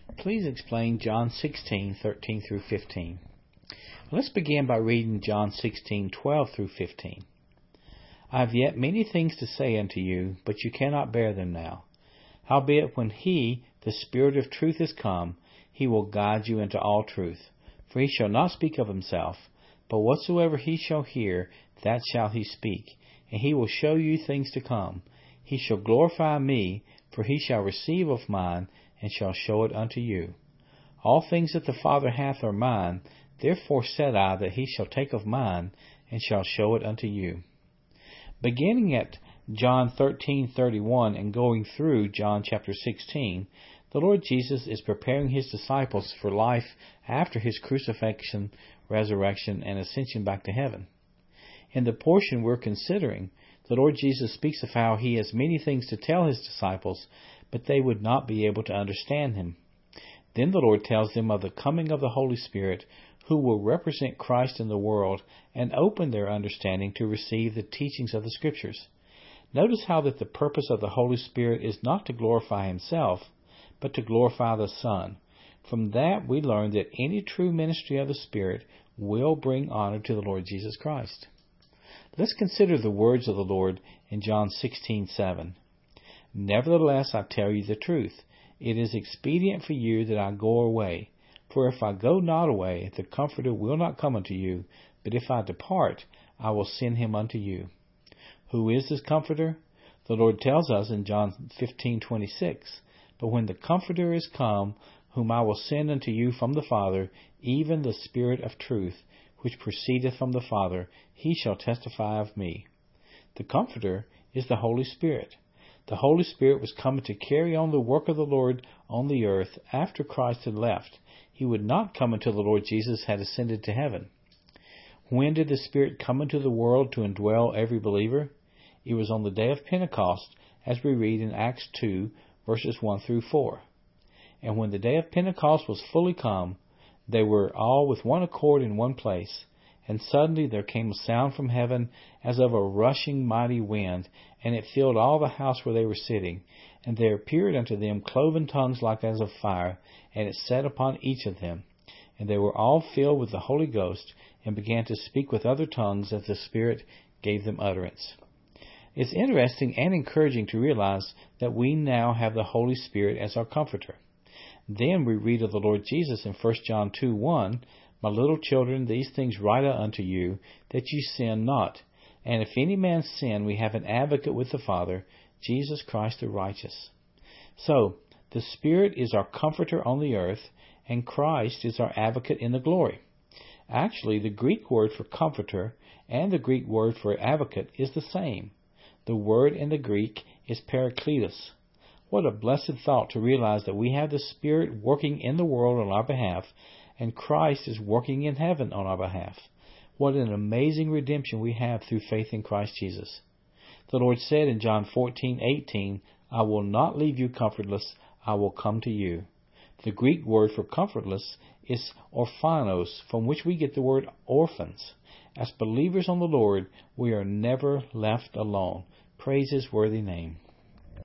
Please explain John 16:13 through 15. Let's begin by reading John 16:12 through 15. I have yet many things to say unto you, but you cannot bear them now. Howbeit when he, the Spirit of truth, is come, he will guide you into all truth. For he shall not speak of himself, but whatsoever he shall hear, that shall he speak, and he will show you things to come. He shall glorify me, for he shall receive of mine, and shall show it unto you. All things that the Father hath are mine, therefore said I that he shall take of mine, and shall show it unto you. Beginning at John 13:31 and going through John chapter 16, the Lord Jesus is preparing his disciples for life after his crucifixion, resurrection, and ascension back to heaven. In the portion we're considering, the Lord Jesus speaks of how he has many things to tell his disciples, but they would not be able to understand him. Then the Lord tells them of the coming of the Holy Spirit, who will represent Christ in the world and open their understanding to receive the teachings of the Scriptures. Notice how that the purpose of the Holy Spirit is not to glorify himself, but to glorify the Son. From that we learn that any true ministry of the Spirit will bring honor to the Lord Jesus Christ. Let's consider the words of the Lord in John 16:7. Nevertheless, I tell you the truth. It is expedient for you that I go away. For if I go not away, the Comforter will not come unto you. But if I depart, I will send him unto you. Who is this Comforter? The Lord tells us in John 15:26. But when the Comforter is come, whom I will send unto you from the Father, even the Spirit of truth, which proceedeth from the Father, he shall testify of me. The Comforter is the Holy Spirit. The Holy Spirit was coming to carry on the work of the Lord on the earth after Christ had left. He would not come until the Lord Jesus had ascended to heaven. When did the Spirit come into the world to indwell every believer? It was on the day of Pentecost, as we read in Acts 2, verses 1 through 4. And when the day of Pentecost was fully come, they were all with one accord in one place. And suddenly there came a sound from heaven as of a rushing mighty wind, and it filled all the house where they were sitting. And there appeared unto them cloven tongues like as of fire, and it sat upon each of them. And they were all filled with the Holy Ghost, and began to speak with other tongues as the Spirit gave them utterance. It's interesting and encouraging to realize that we now have the Holy Spirit as our Comforter. Then we read of the Lord Jesus in 1 John 2:1, My little children, these things write I unto you, that ye sin not. And if any man sin, we have an advocate with the Father, Jesus Christ the righteous. So, the Spirit is our Comforter on the earth, and Christ is our advocate in the glory. Actually, the Greek word for Comforter and the Greek word for advocate is the same. The word in the Greek is Parakletos. What a blessed thought to realize that we have the Spirit working in the world on our behalf, and Christ is working in heaven on our behalf. What an amazing redemption we have through faith in Christ Jesus. The Lord said in John 14:18, I will not leave you comfortless, I will come to you. The Greek word for comfortless is orphanos, from which we get the word orphans. As believers on the Lord, we are never left alone. Praise His worthy name.